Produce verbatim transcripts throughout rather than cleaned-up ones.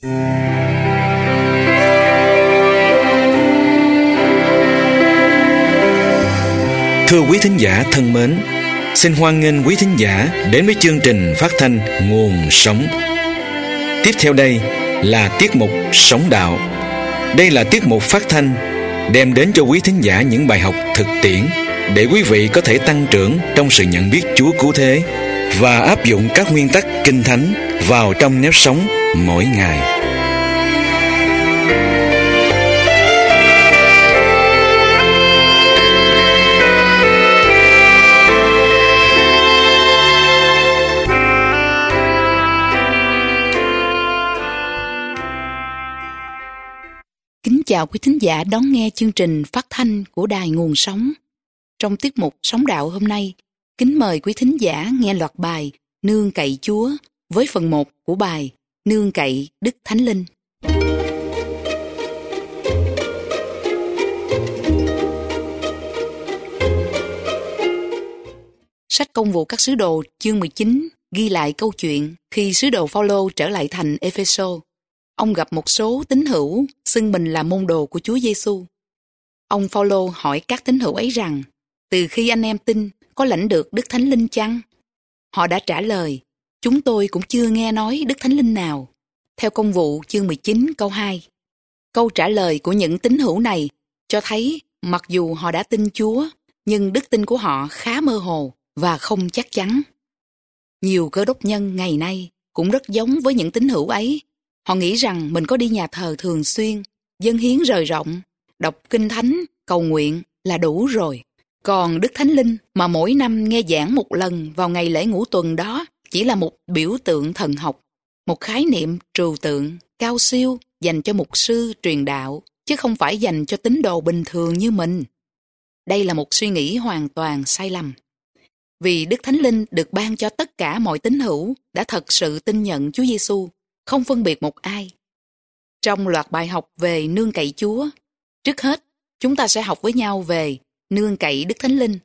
Thưa quý thính giả thân mến, xin hoan nghênh quý thính giả đến với chương trình phát thanh Nguồn Sống. Tiếp theo đây là tiết mục Sống Đạo. Đây là tiết mục phát thanh đem đến cho quý thính giả những bài học thực tiễn để quý vị có thể tăng trưởng trong sự nhận biết Chúa cứu thế và áp dụng các nguyên tắc Kinh Thánh vào trong nếp sống mỗi ngày. Kính chào quý thính giả đón nghe chương trình phát thanh của Đài Nguồn Sống. Trong tiết mục Sống Đạo hôm nay, kính mời quý thính giả nghe loạt bài Nương Cậy Chúa với phần một của bài Nương Cậy Đức Thánh Linh. Sách Công vụ các sứ đồ chương mười chín ghi lại câu chuyện khi sứ đồ Phao-lô trở lại thành Ê-phê-sô. Ông gặp một số tín hữu xưng mình là môn đồ của Chúa Giêsu. Ông Phao-lô hỏi các tín hữu ấy rằng, từ khi anh em tin, có lãnh được Đức Thánh Linh chăng? Họ đã trả lời, chúng tôi cũng chưa nghe nói Đức Thánh Linh nào. Theo Công vụ chương mười chín câu hai. Câu trả lời của những tín hữu này cho thấy mặc dù họ đã tin Chúa, nhưng đức tin của họ khá mơ hồ và không chắc chắn. Nhiều cơ đốc nhân ngày nay cũng rất giống với những tín hữu ấy. Họ nghĩ rằng mình có đi nhà thờ thường xuyên, dâng hiến rời rộng, đọc kinh thánh, cầu nguyện là đủ rồi. Còn Đức Thánh Linh mà mỗi năm nghe giảng một lần vào ngày lễ ngũ tuần đó chỉ là một biểu tượng thần học, một khái niệm trừu tượng, cao siêu dành cho mục sư truyền đạo, chứ không phải dành cho tín đồ bình thường như mình. Đây là một suy nghĩ hoàn toàn sai lầm. Vì Đức Thánh Linh được ban cho tất cả mọi tín hữu đã thật sự tin nhận Chúa Giêsu, không phân biệt một ai. Trong loạt bài học về nương cậy Chúa, trước hết, chúng ta sẽ học với nhau về nương cậy Đức Thánh Linh.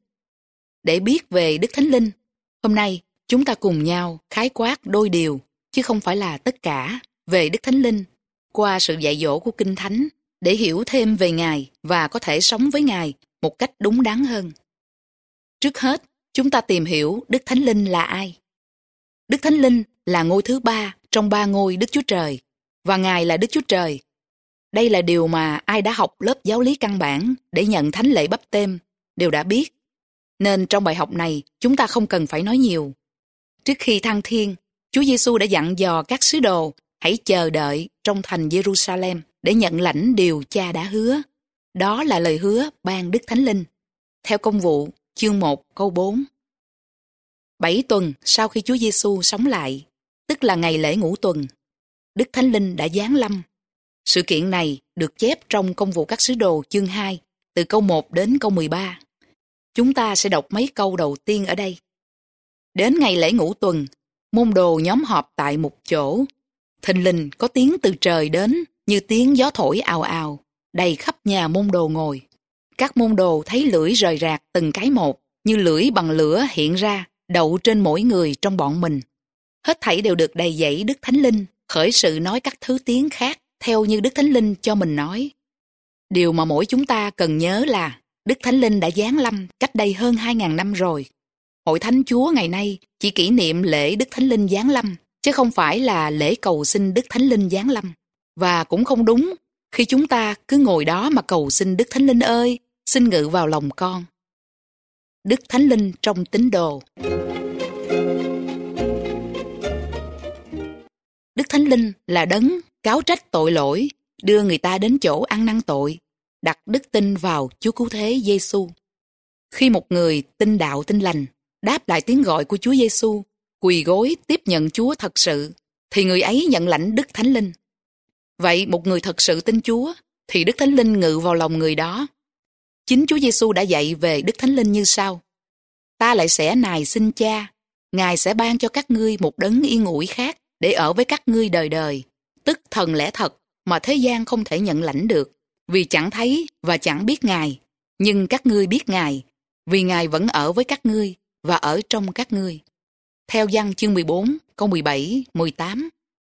Để biết về Đức Thánh Linh, hôm nay chúng ta cùng nhau khái quát đôi điều, chứ không phải là tất cả, về Đức Thánh Linh, qua sự dạy dỗ của Kinh Thánh, để hiểu thêm về Ngài và có thể sống với Ngài một cách đúng đắn hơn. Trước hết, chúng ta tìm hiểu Đức Thánh Linh là ai. Đức Thánh Linh là ngôi thứ ba trong ba ngôi Đức Chúa Trời, và Ngài là Đức Chúa Trời. Đây là điều mà ai đã học lớp giáo lý căn bản để nhận thánh lễ báp têm đều đã biết. Nên trong bài học này, chúng ta không cần phải nói nhiều. Trước khi thăng thiên, Chúa Giêsu đã dặn dò các sứ đồ hãy chờ đợi trong thành Giê-ru-sa-lem để nhận lãnh điều Cha đã hứa. Đó là lời hứa ban Đức Thánh Linh. Theo Công vụ, chương một câu bốn. Bảy tuần sau khi Chúa Giêsu sống lại, tức là ngày lễ ngũ tuần, Đức Thánh Linh đã giáng lâm. Sự kiện này được chép trong Công vụ các sứ đồ chương hai, từ câu một đến câu mười ba. Chúng ta sẽ đọc mấy câu đầu tiên ở đây. Đến ngày lễ ngũ tuần, môn đồ nhóm họp tại một chỗ. Thình lình có tiếng từ trời đến như tiếng gió thổi ào ào, đầy khắp nhà môn đồ ngồi. Các môn đồ thấy lưỡi rời rạc từng cái một, như lưỡi bằng lửa hiện ra, đậu trên mỗi người trong bọn mình. Hết thảy đều được đầy dẫy Đức Thánh Linh, khởi sự nói các thứ tiếng khác, theo như Đức Thánh Linh cho mình nói. Điều mà mỗi chúng ta cần nhớ là Đức Thánh Linh đã giáng lâm cách đây hơn hai ngàn năm rồi. Hội Thánh Chúa ngày nay chỉ kỷ niệm lễ Đức Thánh Linh giáng lâm, chứ không phải là lễ cầu xin Đức Thánh Linh giáng lâm. Và cũng không đúng khi chúng ta cứ ngồi đó mà cầu xin Đức Thánh Linh ơi, xin ngự vào lòng con. Đức Thánh Linh trong tín đồ. Đức Thánh Linh là đấng cáo trách tội lỗi, đưa người ta đến chỗ ăn năn tội, đặt đức tin vào Chúa Cứu Thế Giêsu. Khi một người tin đạo tin lành, đáp lại tiếng gọi của Chúa Giêsu, quỳ gối tiếp nhận Chúa thật sự, thì người ấy nhận lãnh Đức Thánh Linh. Vậy một người thật sự tin Chúa, thì Đức Thánh Linh ngự vào lòng người đó. Chính Chúa Giêsu đã dạy về Đức Thánh Linh như sau: Ta lại sẽ nài xin Cha, Ngài sẽ ban cho các ngươi một đấng yên ủi khác để ở với các ngươi đời đời, tức thần lẽ thật mà thế gian không thể nhận lãnh được, vì chẳng thấy và chẳng biết Ngài, nhưng các ngươi biết Ngài, vì Ngài vẫn ở với các ngươi và ở trong các ngươi. Theo Giăng chương mười bốn, câu mười bảy, mười tám.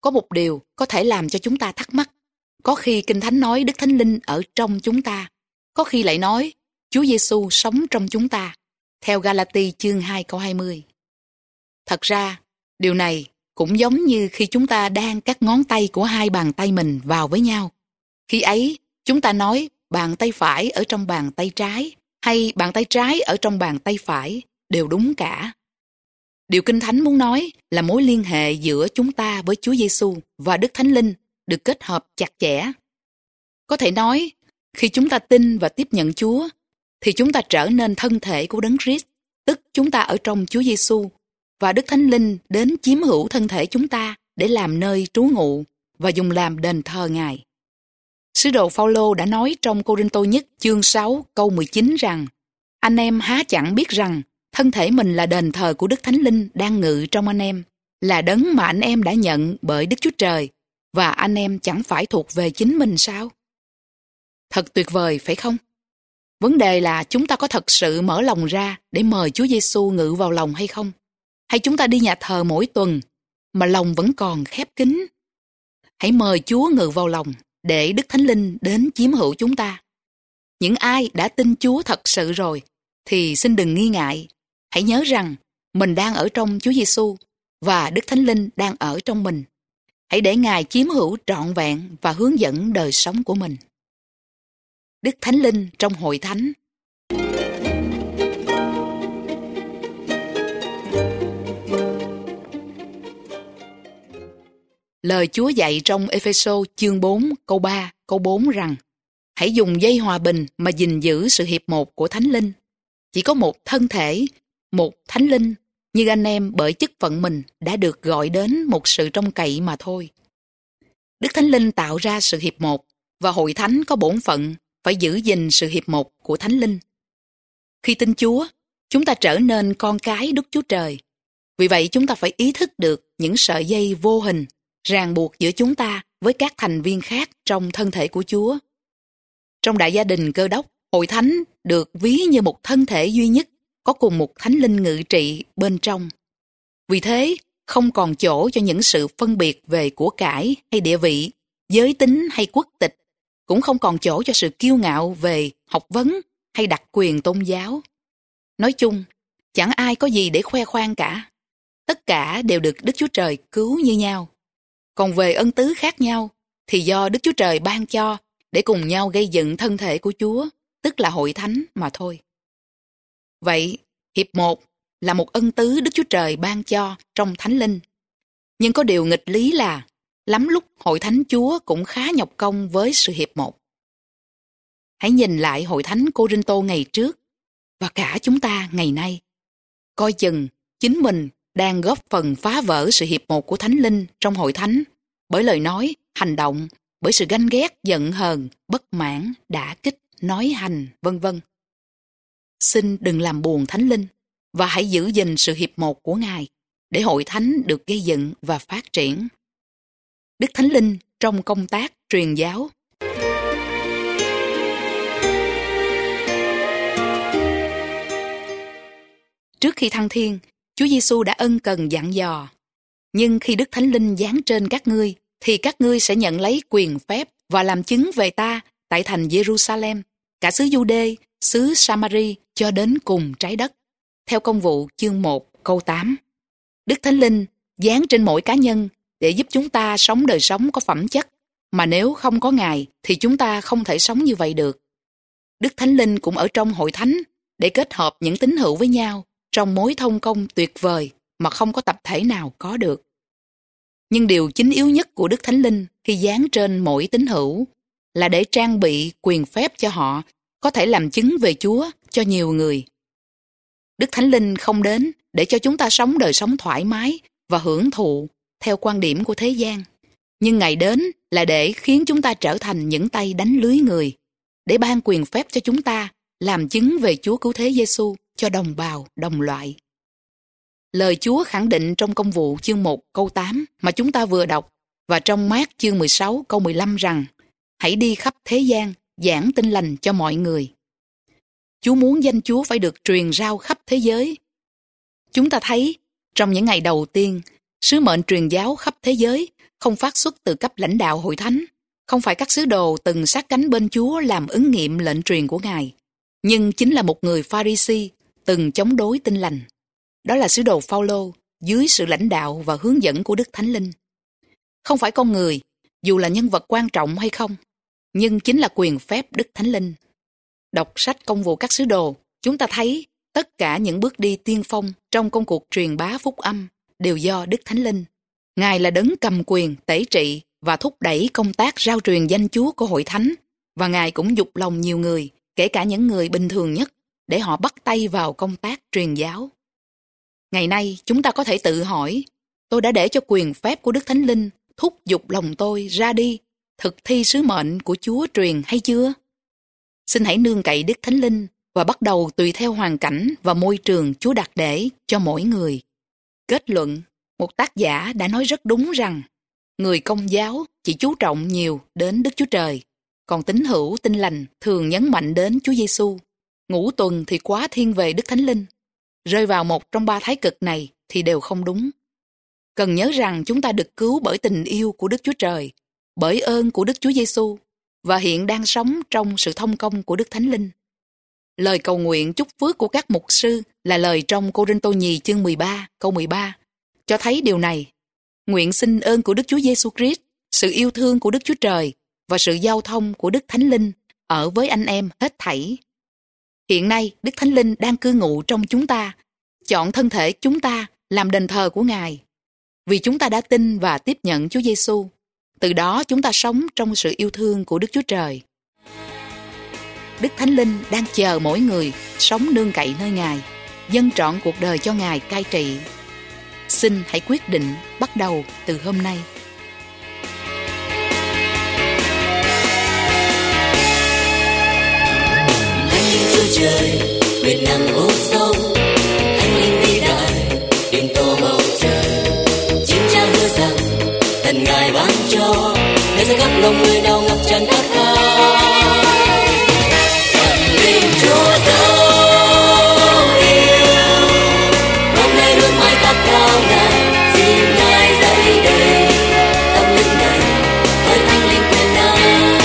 có một điều có thể làm cho chúng ta thắc mắc. Có khi Kinh Thánh nói Đức Thánh Linh ở trong chúng ta, có khi lại nói Chúa Giêsu sống trong chúng ta, theo Ga-la-ti chương hai câu hai mươi. Thật ra, điều này cũng giống như khi chúng ta đan các ngón tay của hai bàn tay mình vào với nhau. Khi ấy, chúng ta nói bàn tay phải ở trong bàn tay trái, hay bàn tay trái ở trong bàn tay phải, đều đúng cả. Điều Kinh Thánh muốn nói là mối liên hệ giữa chúng ta với Chúa Giêsu và Đức Thánh Linh được kết hợp chặt chẽ. Có thể nói, khi chúng ta tin và tiếp nhận Chúa, thì chúng ta trở nên thân thể của Đấng Christ, tức chúng ta ở trong Chúa Giêsu, và Đức Thánh Linh đến chiếm hữu thân thể chúng ta để làm nơi trú ngụ và dùng làm đền thờ Ngài. Sứ đồ Phao-lô đã nói trong Cô-rinh-tô nhất chương sáu câu mười chín rằng: anh em há chẳng biết rằng thân thể mình là đền thờ của Đức Thánh Linh đang ngự trong anh em, là đấng mà anh em đã nhận bởi Đức Chúa Trời, và anh em chẳng phải thuộc về chính mình sao? Thật tuyệt vời, phải không? Vấn đề là chúng ta có thật sự mở lòng ra để mời Chúa Giêsu ngự vào lòng hay không? Hay chúng ta đi nhà thờ mỗi tuần mà lòng vẫn còn khép kín? Hãy mời Chúa ngự vào lòng để Đức Thánh Linh đến chiếm hữu chúng ta. Những ai đã tin Chúa thật sự rồi thì xin đừng nghi ngại. Hãy nhớ rằng mình đang ở trong Chúa Giêsu và Đức Thánh Linh đang ở trong mình. Hãy để Ngài chiếm hữu trọn vẹn và hướng dẫn đời sống của mình. Đức Thánh Linh trong hội thánh. Lời Chúa dạy trong Ê-phê-sô chương bốn câu ba, câu bốn rằng: hãy dùng dây hòa bình mà gìn giữ sự hiệp một của Thánh Linh. Chỉ có một thân thể, một Thánh Linh, như anh em bởi chức phận mình đã được gọi đến một sự trông cậy mà thôi. Đức Thánh Linh tạo ra sự hiệp một, và hội thánh có bổn phận phải giữ gìn sự hiệp một của Thánh Linh. Khi tin Chúa, chúng ta trở nên con cái Đức Chúa Trời. Vì vậy chúng ta phải ý thức được những sợi dây vô hình ràng buộc giữa chúng ta với các thành viên khác trong thân thể của Chúa. Trong đại gia đình Cơ Đốc, hội thánh được ví như một thân thể duy nhất, có cùng một Thánh Linh ngự trị bên trong. Vì thế, không còn chỗ cho những sự phân biệt về của cải hay địa vị, giới tính hay quốc tịch, cũng không còn chỗ cho sự kiêu ngạo về học vấn hay đặc quyền tôn giáo. Nói chung, chẳng ai có gì để khoe khoang cả. Tất cả đều được Đức Chúa Trời cứu như nhau. Còn về ân tứ khác nhau, thì do Đức Chúa Trời ban cho để cùng nhau gây dựng thân thể của Chúa, tức là hội thánh mà thôi. Vậy, hiệp một là một ân tứ Đức Chúa Trời ban cho trong Thánh Linh. Nhưng có điều nghịch lý là, lắm lúc hội thánh Chúa cũng khá nhọc công với sự hiệp một. Hãy nhìn lại hội thánh Cô-rinh-tô ngày trước, và cả chúng ta ngày nay. Coi chừng, chính mình đang góp phần phá vỡ sự hiệp một của Thánh Linh trong hội thánh, bởi lời nói, hành động, bởi sự ganh ghét, giận hờn, bất mãn, đả kích, nói hành, vân vân. Xin đừng làm buồn Thánh Linh, và hãy giữ gìn sự hiệp một của Ngài, để hội thánh được gây dựng và phát triển. Đức Thánh Linh trong công tác truyền giáo. Trước khi thăng thiên, Chúa Giêsu đã ân cần dặn dò: nhưng khi Đức Thánh Linh giáng trên các ngươi, thì các ngươi sẽ nhận lấy quyền phép và làm chứng về ta tại thành Giê-ru-sa-lem, cả xứ Giu-đê, xứ Sa-ma-ri cho đến cùng trái đất. Theo Công vụ chương một câu tám. Đức Thánh Linh giáng trên mỗi cá nhân để giúp chúng ta sống đời sống có phẩm chất, mà nếu không có Ngài thì chúng ta không thể sống như vậy được. Đức Thánh Linh cũng ở trong hội thánh để kết hợp những tín hữu với nhau trong mối thông công tuyệt vời mà không có tập thể nào có được. Nhưng điều chính yếu nhất của Đức Thánh Linh khi giáng trên mỗi tín hữu là để trang bị quyền phép cho họ có thể làm chứng về Chúa cho nhiều người. Đức Thánh Linh không đến để cho chúng ta sống đời sống thoải mái và hưởng thụ theo quan điểm của thế gian, nhưng Ngài đến là để khiến chúng ta trở thành những tay đánh lưới người, để ban quyền phép cho chúng ta làm chứng về Chúa Cứu Thế Giêsu cho đồng bào, đồng loại. Lời Chúa khẳng định trong Công vụ chương một câu tám mà chúng ta vừa đọc, và trong Mác chương mười sáu câu mười lăm rằng: hãy đi khắp thế gian, giảng tin lành cho mọi người. Chúa muốn danh Chúa phải được truyền rao khắp thế giới. Chúng ta thấy trong những ngày đầu tiên, sứ mệnh truyền giáo khắp thế giới không phát xuất từ cấp lãnh đạo hội thánh, không phải các sứ đồ từng sát cánh bên Chúa làm ứng nghiệm lệnh truyền của Ngài, nhưng chính là một người Pha-ri-si từng chống đối Tin Lành. Đó là sứ đồ Phao-lô dưới sự lãnh đạo và hướng dẫn của Đức Thánh Linh. Không phải con người, dù là nhân vật quan trọng hay không, nhưng chính là quyền phép Đức Thánh Linh. Đọc sách Công vụ các sứ đồ, chúng ta thấy tất cả những bước đi tiên phong trong công cuộc truyền bá phúc âm đều do Đức Thánh Linh. Ngài là đấng cầm quyền, tể trị và thúc đẩy công tác rao truyền danh Chúa của hội thánh, và Ngài cũng dục lòng nhiều người, kể cả những người bình thường nhất, để họ bắt tay vào công tác truyền giáo. Ngày nay, chúng ta có thể tự hỏi, tôi đã để cho quyền phép của Đức Thánh Linh thúc giục lòng tôi ra đi, thực thi sứ mệnh của Chúa truyền hay chưa? Xin hãy nương cậy Đức Thánh Linh và bắt đầu tùy theo hoàn cảnh và môi trường Chúa đặt để cho mỗi người. Kết luận, một tác giả đã nói rất đúng rằng người Công giáo chỉ chú trọng nhiều đến Đức Chúa Trời, còn tín hữu Tin Lành thường nhấn mạnh đến Chúa Giêsu. Ngũ tuần thì quá thiên về Đức Thánh Linh. Rơi vào một trong ba thái cực này thì đều không đúng. Cần nhớ rằng chúng ta được cứu bởi tình yêu của Đức Chúa Trời, bởi ơn của Đức Chúa Giêsu và hiện đang sống trong sự thông công của Đức Thánh Linh. Lời cầu nguyện chúc phước của các mục sư là lời trong Cô-rinh-tô nhì chương mười ba, câu mười ba, cho thấy điều này. Nguyện xin ơn của Đức Chúa Giêsu Christ, sự yêu thương của Đức Chúa Trời và sự giao thông của Đức Thánh Linh ở với anh em hết thảy. Hiện nay, Đức Thánh Linh đang cư ngụ trong chúng ta, chọn thân thể chúng ta làm đền thờ của Ngài. Vì chúng ta đã tin và tiếp nhận Chúa Giêsu, từ đó chúng ta sống trong sự yêu thương của Đức Chúa Trời. Đức Thánh Linh đang chờ mỗi người sống nương cậy nơi Ngài, dâng trọn cuộc đời cho Ngài cai trị. Xin hãy quyết định bắt đầu từ hôm nay. Anh linh Chúa Trời, quyền năng vô song, anh linh vĩ đại, đêm tô bầu trời. Chính Cha hứa rằng thần Ngài ban cho, để sẽ khắp lòng người nào ngập tràn khát khao. Thần linh Chúa dấu yêu, hôm nay luôn mãi khát khao Ngài, xin Ngài dậy đây, tâm linh này với thánh linh quyền năng.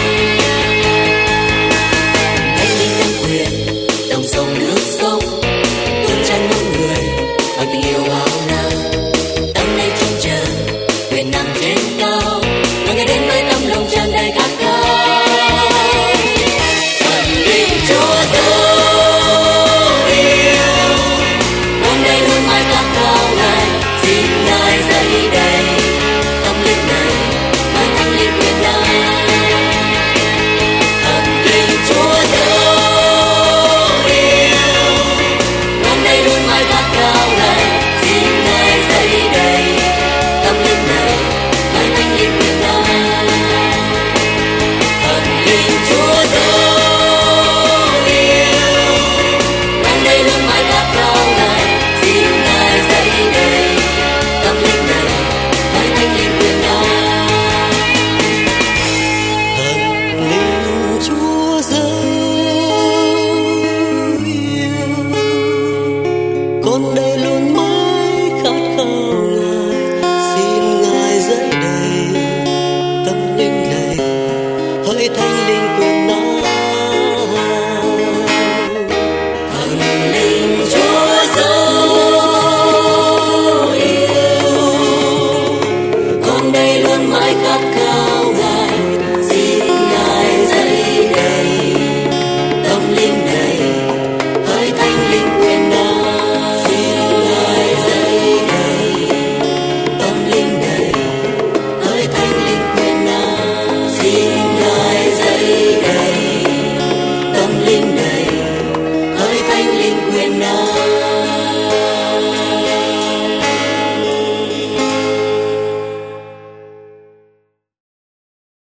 Thánh linh nhân quyền, dòng sông nước sông, tuôn tràn muôn người bằng tình yêu bao la. Tâm đây trông chờ, quyền năng trên cao, và ngày đến với tâm lòng tràn đầy khát khao. Thần linh Chúa dấu yêu, hôm nay luôn mãi khát khao Ngài, xin Ngài dậy đây, tâm linh này với thánh linh quyền năng. Thần linh Chúa dấu yêu, hôm nay luôn mãi khát khao Ngài, xin Ngài dậy đây, tâm linh này với thánh linh quyền năng.